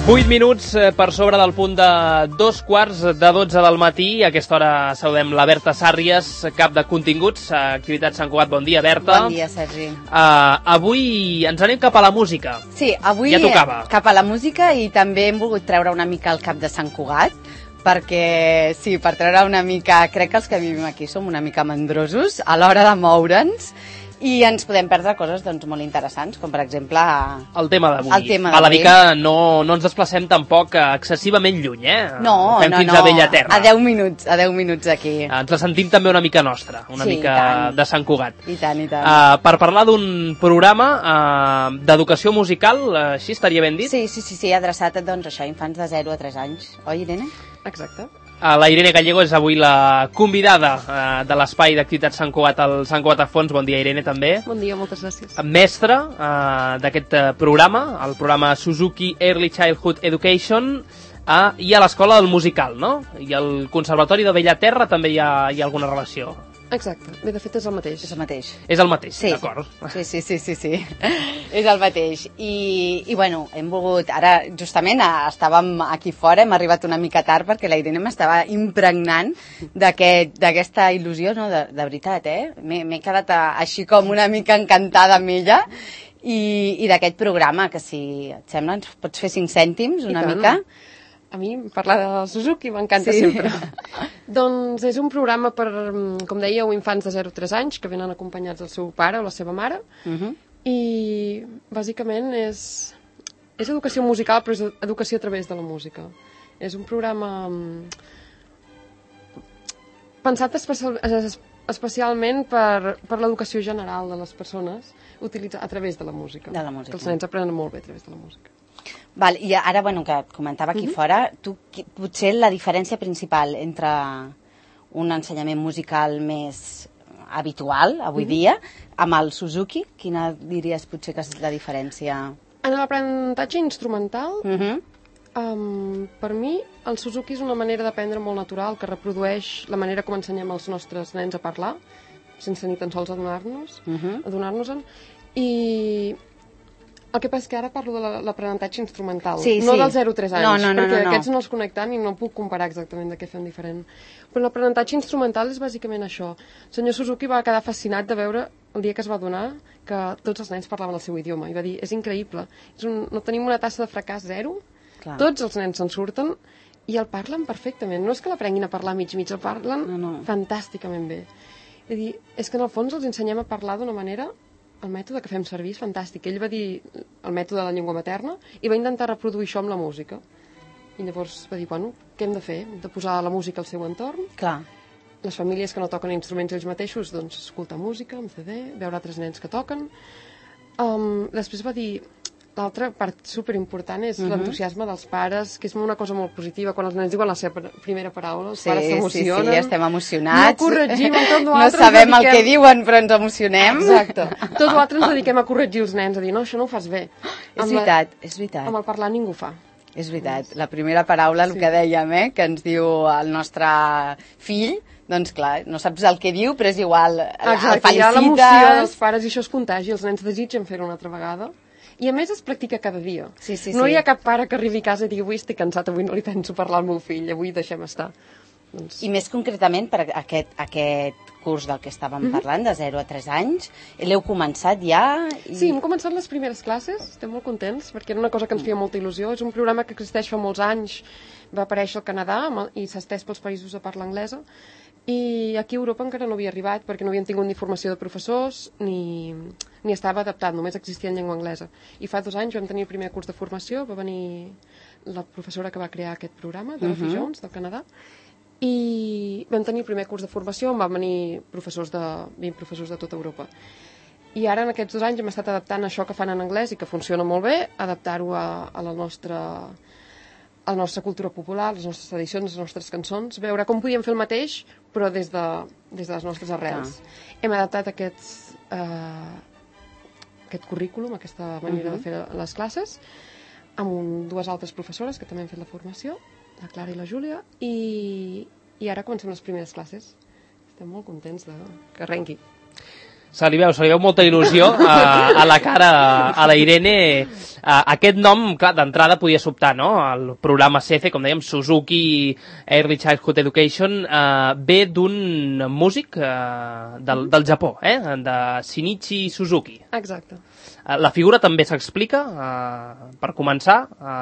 8 minuts per sobre del punt de 2:15 del matí. A aquesta hora saludem la Berta Sàrries, cap de continguts, Activitat Sant Cugat. Bon dia, Berta. Bon dia, Sergi. Avui ens anem cap a la música. Sí, avui ja tocava. Cap a la música, i també hem volgut treure una mica el cap de Sant Cugat, perquè, sí, per treure una mica, crec que els que vivim aquí som una mica mandrosos a l'hora de moure'ns, i ens podem perdre coses doncs, molt interessants, com per exemple el tema d'avui. Val a dir que no ens desplacem tampoc excessivament lluny, No, fem fins a Bellaterra. A 10 minuts aquí. Ens la sentim també una mica nostra, una mica de Sant Cugat. I tant, i tant. Per parlar d'un programa d'educació musical, així estaria ben dit? Sí, adreçat doncs, això, a infants de 0 a 3 anys. Oi, Irene? Exacte. La Irene Gallego és avui la convidada de l'espai d'activitat Sant Cugat al Sant Cugat a Fons. Bon dia, Irene, també. Bon dia, moltes gràcies. Mestra d'aquest programa, el programa Suzuki Early Childhood Education, i a l'Escola del Musical, no? I al Conservatori de Bellaterra també hi ha alguna relació. Exacte. Bé, de fet és el mateix. És el mateix. És el mateix, sí. D'acord. Sí. És el mateix. I bueno, hem volgut... Ara, justament, estàvem aquí fora, hem arribat una mica tard perquè la Irene m'estava impregnant d'aquesta il·lusió, no? De veritat, M'he quedat així com una mica encantada amb ella i d'aquest programa, que si et sembla ens pots fer 5 cèntims una mica? A mi parlar de Suzuki m'encanta sempre. Doncs és un programa per, com dèieu, infants de 0 a 3 anys que venen acompanyats del seu pare o la seva mare, i bàsicament és educació musical, però és educació a través de la música. És un programa pensat especialment per l'educació general de les persones, utilitzat a través de la música. De la música. Que els nens aprenen molt bé a través de la música. Val, i ara, bueno, que et comentava aquí fora, potser la diferència principal entre un ensenyament musical més habitual, avui dia, amb el Suzuki, quina diries potser que és la diferència? En l'aprenentatge instrumental, per mi, el Suzuki és una manera d'aprendre molt natural, que reprodueix la manera com ensenyem als nostres nens a parlar, sense ni tan sols adonar-nos-en, i... El que passa és que ara parlo de l'aprenentatge instrumental, no dels 0 a 3 anys, perquè aquests no els connecten i no puc comparar exactament de què fem diferent. Però l'aprenentatge instrumental és bàsicament això. El senyor Suzuki va quedar fascinat de veure el dia que es va adonar que tots els nens parlaven el seu idioma i va dir, és increïble, no tenim una tassa de fracàs 0, tots els nens se'n surten i el parlen perfectament. No és que l'aprenguin a parlar mig, el parlen fantàsticament bé. És que en el fons els ensenyem a parlar d'una manera... El mètode que fem servir és fantàstic. Ell va dir el mètode de la llengua materna i va intentar reproduir això amb la música. I llavors va dir, bueno, què hem de fer? Hem de posar la música al seu entorn. Clar. Les famílies que no toquen instruments ells mateixos, doncs escoltar música, amb CD, veure altres nens que toquen. Després va dir... L'altra part superimportant és l'entusiasme dels pares, que és una cosa molt positiva. Quan els nens diuen la seva primera paraula, els pares s'emocionen. Sí, estem emocionats. No corregim, tot l'altre... No sabem el que diuen, però ens emocionem. Exacte. Tot l'altre ens dediquem a corregir els nens, a dir, no, això no ho fas bé. És veritat. Amb el parlar ningú ho fa. És veritat. La primera paraula, el que dèiem, que ens diu el nostre fill, doncs clar, no saps el que diu, però és igual. Exacte, hi ha l'emoció dels pares i això es contagi, els nens desitgen fer-ho una altra vegada. I a més es practica cada dia. No hi ha cap pare que arribi a casa i digui, avui estic cansat, avui no li penso parlar al meu fill, avui deixem estar. I més concretament per aquest curs del que estàvem parlant, de 0 a 3 anys, l'heu començat ja? Sí, hem començat les primeres classes, estem molt contents, perquè era una cosa que ens feia molta il·lusió. És un programa que existeix fa molts anys, va aparèixer al Canadà i s'ha estès pels països de parla anglesa, i aquí a Europa encara no havia arribat perquè no havien tingut ni formació de professors ni estava adaptat, només existia en llengua anglesa. I fa 2 anys vam tenir el primer curs de formació, va venir la professora que va crear aquest programa, Dorothy Jones, del Canadà, i vam tenir el primer curs de formació on van venir 20 professors de tota Europa. I ara en aquests 2 anys hem estat adaptant això que fan en anglès i que funciona molt bé, adaptar-ho a la nostra cultura popular, les nostres tradicions, les nostres cançons, veure com podíem fer el mateix, però des de les nostres arrels. Hem adaptat aquest currículum, aquesta manera de fer les classes, amb 2 altres professores que també han fet la formació, la Clara i la Júlia, i ara comencem les primeres classes. Estem molt contents que arrenqui. Se li veu molta il·lusió a la cara a la Irene. Aquest nom, clar, d'entrada podia sobtar, no? El programa CEFE, com dèiem, Suzuki Early Childhood Education, ve d'un músic del Japó, de Shinichi Suzuki. Exacte. La figura també s'explica, per començar,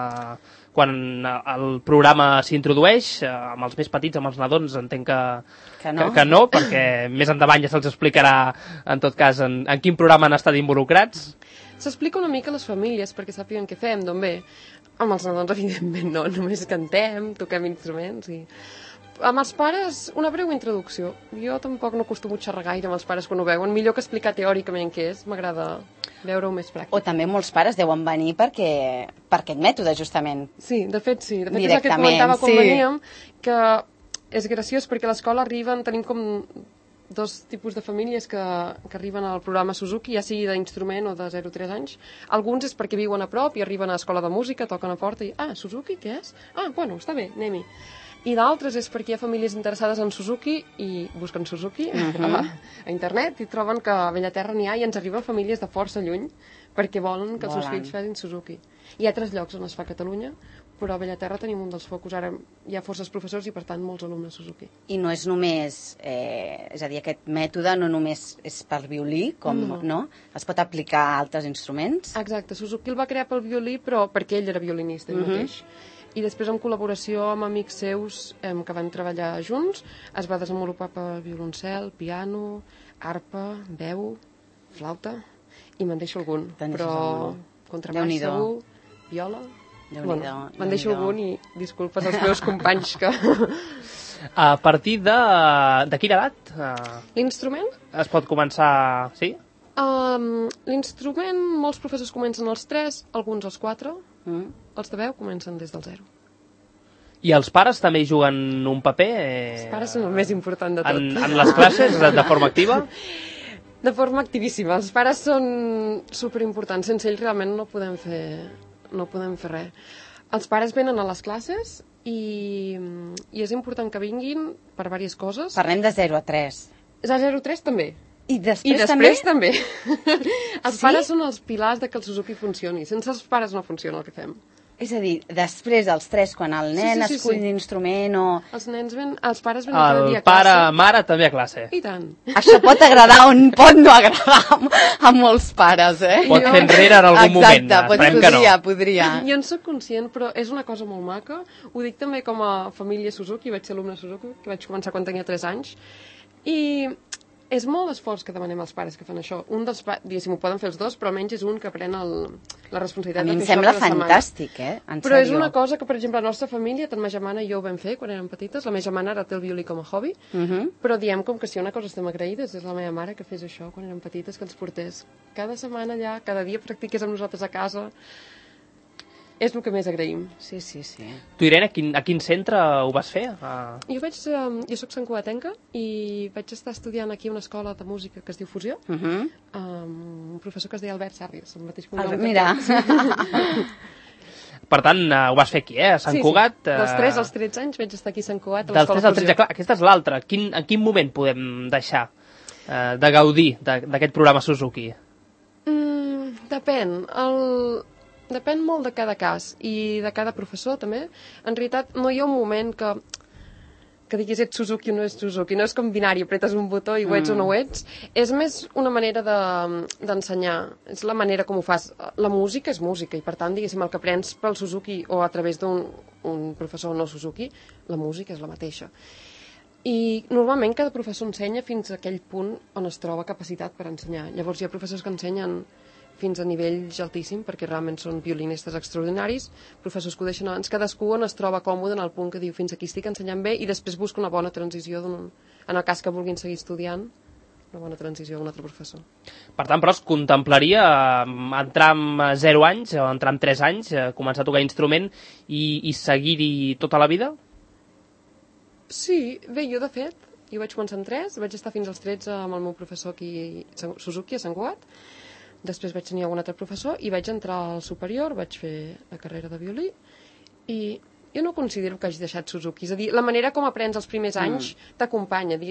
quan el programa s'introdueix, amb els més petits, amb els nadons, entenc que no, perquè més endavant ja se'ls explicarà, en tot cas, en quin programa han estat involucrats. S'explica una mica a les famílies perquè sàpiguen què fem, d'on ve. Amb els nadons, evidentment, no, només cantem, toquem instruments i... Amb els pares, una breu introducció. Jo tampoc no acostumo a xerrar gaire amb els pares quan ho veuen. Millor que explicar teòricament què és, m'agrada veure-ho més pràctic. O també molts pares deuen venir per aquest mètode, justament. Sí, de fet sí. De fet és el que et comentava quan veníem, que és graciós perquè a l'escola tenim com dos tipus de famílies que arriben al programa Suzuki, ja sigui d'instrument o de 0 a 3 anys. Alguns és perquè viuen a prop i arriben a l'escola de música, toquen a porta i Suzuki, què és? Bueno, està bé, anem-hi. I d'altres és perquè hi ha famílies interessades en Suzuki i busquen Suzuki a internet i troben que a Bellaterra n'hi ha i ens arriben famílies de força lluny perquè volen que els seus fills facin Suzuki. Hi ha altres llocs on es fa a Catalunya, però a Bellaterra tenim un dels focus. Ara hi ha forces professors i, per tant, molts alumnes Suzuki. I no és només, és a dir, aquest mètode no només és per violí, no? Es pot aplicar a altres instruments? Exacte, Suzuki el va crear pel violí, però perquè ell era violinista ell mateix. I després, en col·laboració amb amics seus que van treballar junts, es va desenvolupar per violoncel, piano, arpa, veu, flauta, i me'n deixo algun. Però contrabaix segur, viola... me'n deixo algun i disculpes als meus companys que... A partir de quina edat? L'instrument? Es pot començar... Sí? L'instrument, molts professors comencen als 3, alguns als 4... Els de veu comencen des del 0. I els pares també hi juguen un paper? Els pares són el més important de tot. En les classes, de forma activa? De forma activíssima. Els pares són superimportants. Sense ells realment no podem fer res. Els pares venen a les classes i és important que vinguin per diverses coses. Parlem de 0 a 3. De 0 a 3 també. I després també. Els pares són els pilars de que el Suzuki funcioni. Sense els pares no funciona el que fem. És a dir, després dels 3, quan el nen escull l'instrument o... Els pares venen cada dia a classe. El pare, mare, també a classe. I tant. Això pot agradar o pot no agradar a molts pares, Pot fer enrere en algun moment. Exacte, podria. Jo en soc conscient, però és una cosa molt maca. Ho dic també com a família Suzuki, vaig ser alumne Suzuki, que vaig començar quan tenia 3 anys. I... és molt esforç que demanem als pares que fan això. Un dels pares, diguéssim, ho poden fer els dos, però almenys és un que pren la responsabilitat de fer això. A mi em sembla fantàstic, En però és una cosa que, per exemple, la nostra família, tant ma germana i jo ho vam fer quan érem petites. La meva germana ara té el violí com a hobby, però diem com que si una cosa estem agraïdes és la meva mare que fes això quan érem petites, que ens portés cada setmana allà, cada dia practiqués amb nosaltres a casa. És el que més agraïm. Sí. Tu, Irene, a quin centre ho vas fer? Jo soc santcugatenca i vaig estar estudiant aquí a una escola de música que es diu Fusió, un professor que es deia Albert Sarrias, el mateix cognom. Mira. Per tant, ho vas fer aquí, a Sant Cugat. Dels 3 als 13 anys vaig estar aquí a Sant Cugat, a l'escola Fusió. Dels 3 als 13, clar, aquesta és l'altra. En quin moment podem deixar de gaudir d'aquest programa Suzuki? Depèn molt de cada cas i de cada professor també. En realitat no hi ha un moment que diguis ets Suzuki o no ets Suzuki. No és com binari, apretes un botó i ho ets o no ho ets. És més una manera d'ensenyar. És la manera com ho fas. La música és música i per tant, diguéssim, el que aprens pel Suzuki o a través d'un professor no Suzuki, la música és la mateixa. I normalment cada professor ensenya fins a aquell punt on es troba capacitat per ensenyar. Llavors hi ha professors que ensenyen fins a nivells altíssim, perquè realment són violinistes extraordinaris, professors que ho deixen abans, cadascú on es troba còmode en el punt que diu fins aquí estic ensenyant bé i després busca una bona transició, en el cas que vulguin seguir estudiant, una bona transició a un altre professor. Per tant, però es contemplaria entrar amb 0 anys o entrar amb 3 anys, començar a tocar instrument i seguir-hi tota la vida? Sí, bé, jo de fet, jo vaig començar amb 3, vaig estar fins als 13 amb el meu professor aquí a Suzuki, a Sant Cugat. Després vaig tenir algun altre professor i vaig entrar al superior, vaig fer la carrera de violí i jo no considero que hagi deixat Suzuki. És a dir, la manera com aprens els primers anys t'acompanya.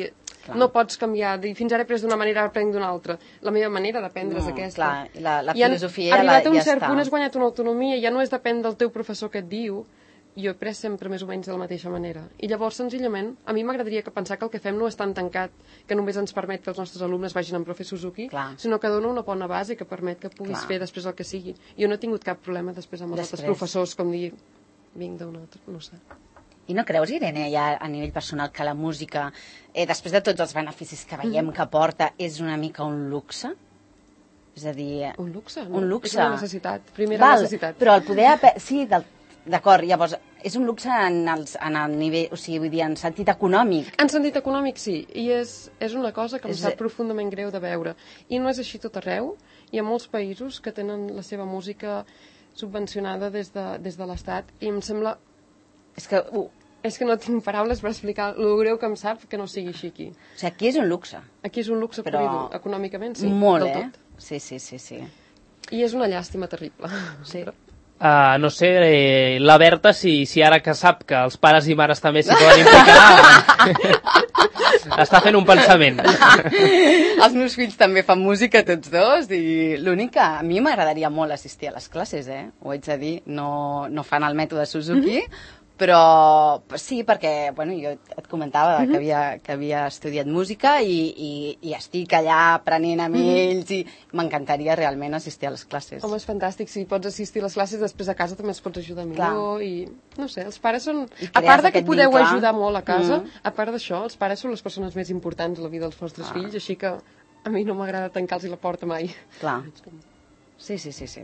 No pots canviar, dir, fins ara he pres d'una manera, ara prenc d'una altra. La meva manera d'aprendre és aquesta. Clar, la filosofia arribat a un ja cert està. punt has guanyat una autonomia, ja no és depèn del teu professor que et diu, jo he pres sempre més o menys de la mateixa manera. I llavors, senzillament, a mi m'agradaria pensar que el que fem no és tan tancat que només ens permet que els nostres alumnes vagin amb profe Suzuki, sinó que dona una bona base que permet que puguis fer després el que sigui. Jo no he tingut cap problema després amb els altres professors, com dir, vinc d'un altre, no sé. I no creus, Irene, ja a nivell personal, que la música, després de tots els beneficis que veiem que porta, és una mica un luxe? És a dir... Un luxe? Un luxe. És una necessitat, primera necessitat. Però el poder... Sí, d'acord, llavors, és un luxe en el nivell, o sigui, vull dir, en sentit econòmic. En sentit econòmic, sí, i és una cosa que em sap profundament greu de veure. I no és així tot arreu. Hi ha molts països que tenen la seva música subvencionada des de l'Estat, i em sembla... És que no tinc paraules per explicar el greu que em sap que no sigui així aquí. O sigui, aquí és un luxe. Aquí és un luxe, però econòmicament sí. Molt, Sí. I I és una llàstima terrible. Sí. No sé, la Berta, si ara que sap que els pares i mares també s'hi poden implicar, està fent un pensament. Els meus fills també fan música, tots dos, i l'únic que a mi m'agradaria molt assistir a les classes, ho haig de dir, no fan el mètode Suzuki, però sí, perquè jo et comentava que havia estudiat música i estic allà aprenent amb ells i m'encantaria realment assistir a les classes. Home, és fantàstic, si pots assistir a les classes després a casa també es pots ajudar millor i no sé, els pares són... A part de que podeu ajudar molt a casa, a part d'això, els pares són les persones més importants a la vida dels vostres fills, així que a mi no m'agrada tancar-los la porta mai. Clar. Sí.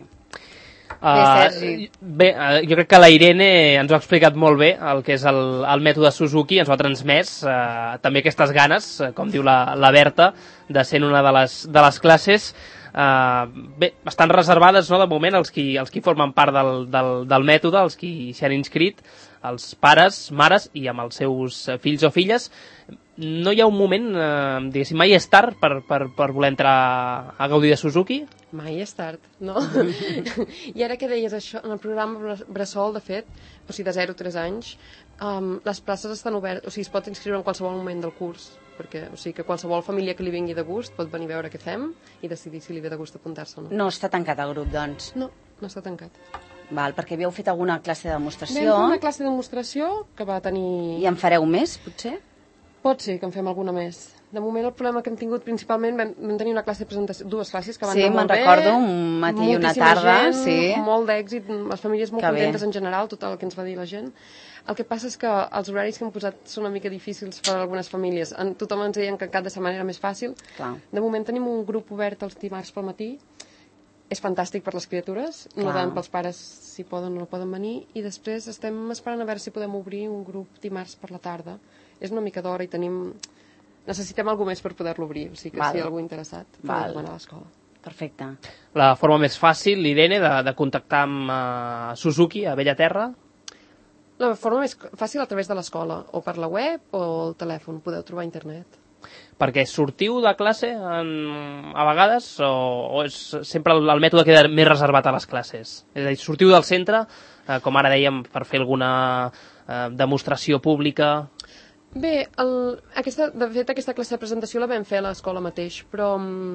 Bé, jo crec que la Irene ens ho ha explicat molt bé, el que és el mètode Suzuki, ens ho ha transmès també aquestes ganes, com diu la Berta, de ser en una de les classes. Bé, estan reservades, no, de moment els qui formen part del mètode, els qui s'hi han inscrit, els pares, mares i amb els seus fills o filles. No hi ha un moment, diguéssim, mai és tard per voler entrar a gaudir de Suzuki? Mai és tard, no? I ara que deies això, en el programa Bressol, de fet, o sigui, de 0 a 3 anys, les places estan obertes, o sigui, es pot inscriure en qualsevol moment del curs, perquè, o sigui, que qualsevol família que li vingui de gust pot venir a veure què fem i decidir si li ve de gust apuntar-se o no. No està tancat el grup, doncs? No està tancat. Val, perquè havíeu fet alguna classe de demostració. Vam fer una classe de demostració que va tenir... I en fareu més, potser? Pot ser que en fem alguna més. De moment el problema que hem tingut principalment vam tenir una classe de presentació, 2 classes que van anar molt bé. Sí, me'n recordo, un matí i una tarda. Gent, molt d'èxit, les famílies molt contentes en general, tot el que ens va dir la gent. El que passa és que els horaris que hem posat són una mica difícils per a algunes famílies. Tothom ens deia que cap de setmana era més fàcil. Clar. De moment tenim un grup obert els dimarts pel matí. És fantàstic per les criatures, no tant pels pares si poden o no poden venir, i després estem esperant a veure si podem obrir un grup dimarts per la tarda. És una mica d'hora i necessitem alguna més per poder-lo obrir, o sigui que si hi ha algú interessat podem anar a l'escola. Perfecte. La forma més fàcil, Irene, de contactar amb Suzuki a Bellaterra? La forma més fàcil a través de l'escola, o per la web o el telèfon, podeu trobar a internet. Perquè sortiu de classe a vegades o és sempre el mètode queda més reservat a les classes? És a dir, sortiu del centre, com ara dèiem, per fer alguna demostració pública? Bé, de fet aquesta classe de presentació la vam fer a l'escola mateix, però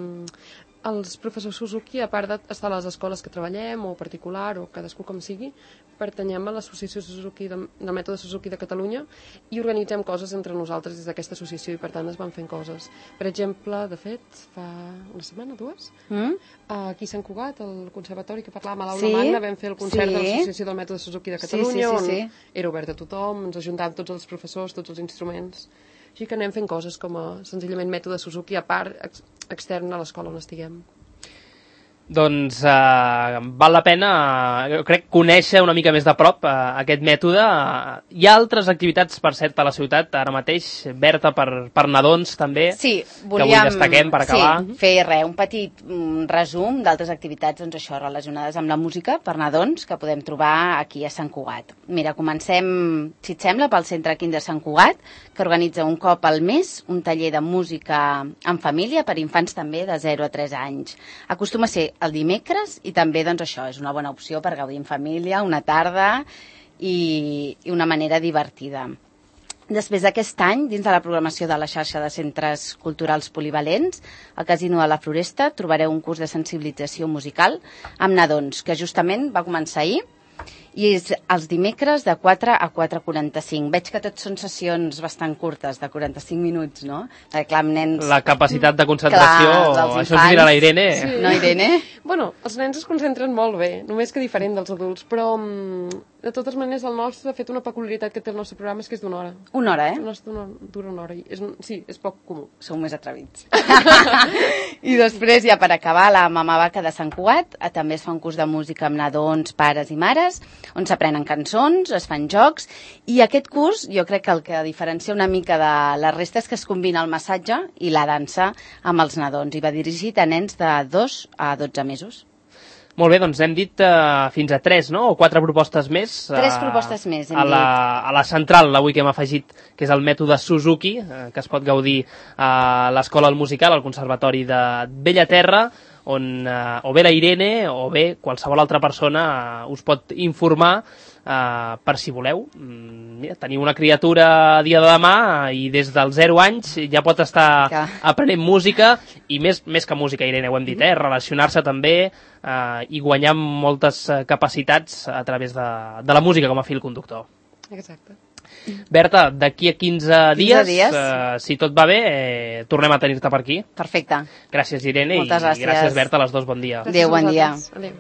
els professors Suzuki, a part d'estar a les escoles que treballem, o particular, o cadascú com sigui, pertanyem a l'associació Suzuki del mètode Suzuki de Catalunya i organitzem coses entre nosaltres des d'aquesta associació i per tant es van fent coses. Per exemple, de fet, fa una setmana, 2, aquí a Sant Cugat, al conservatori que parlàvem a l'Aula Magna, vam fer el concert de l'associació del mètode Suzuki de Catalunya, on era obert a tothom, ens ajuntàvem tots els professors, tots els instruments. Així que anem fent coses com a senzillament mètode Suzuki a part extern a l'escola on estiguem. Doncs val la pena, jo crec, conèixer una mica més de prop aquest mètode. Hi ha altres activitats, per cert, a la ciutat ara mateix, Berta, per nadons també, sí, que avui destaquem per acabar. Sí, fer un petit resum d'altres activitats, doncs això, relacionades amb la música per nadons que podem trobar aquí a Sant Cugat. Mira, comencem, si et sembla, pel Centre Quim de Sant Cugat, que organitza un cop al mes un taller de música en família per infants també de 0 a 3 anys. Acostuma a ser el dimecres i també, doncs això, és una bona opció per gaudir en família, una tarda i una manera divertida. Després d'aquest any, dins de la programació de la xarxa de centres culturals polivalents, al Casino de la Floresta trobareu un curs de sensibilització musical amb nadons, que justament va començar ahir, i és els dimecres de 4 a 4:45. Veig que tots són sessions bastant curtes, de 45 minuts, no? Perquè, clar, amb nens... La capacitat de concentració, clar, això ens dirà la Irene. Sí. No, Irene? Bueno, els nens es concentren molt bé, només que diferent dels adults, però de totes maneres el nostre, de fet, una peculiaritat que té el nostre programa és que és d'una hora. Una hora, El nostre dura una hora. Sí, és poc comú. Sou més atrevits. I després, ja per acabar, la Mama Vaca de Sant Cugat també es fa un curs de música amb nadons, pares i mares, on s'aprenen cançons, es fan jocs, i aquest curs jo crec que el que diferencia una mica de la resta és que es combina el massatge i la dansa amb els nadons, i va dirigit a nens de 2 a 12 mesos. Molt bé, doncs hem dit fins a 3, no? O 4 propostes més. 3 propostes més, hem dit. A la central, avui que hem afegit, que és el mètode Suzuki, que es pot gaudir a l'Escola del Musical, al Conservatori de Bellaterra, on o bé la Irene o bé qualsevol altra persona us pot informar per si voleu. Mira, teniu una criatura a dia de demà i des dels 0 anys ja pot estar aprenent música i més que música, Irene, ho hem dit, relacionar-se també i guanyar moltes capacitats a través de la música com a fil conductor. Exacte. Berta, d'aquí a 15 dies, si tot va bé, tornem a tenir-te per aquí. Perfecte. Gràcies, Irene, moltes gràcies. I gràcies, Berta, a les dues. Bon dia. Adéu, bon dia. Adéu.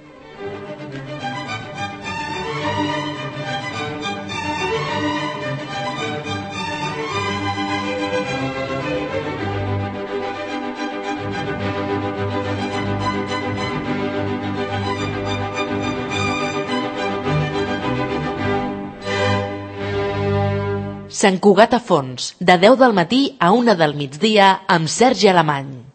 Sant Cugat a Fons, de 10 del matí a 1 del migdia, amb Sergi Alemany.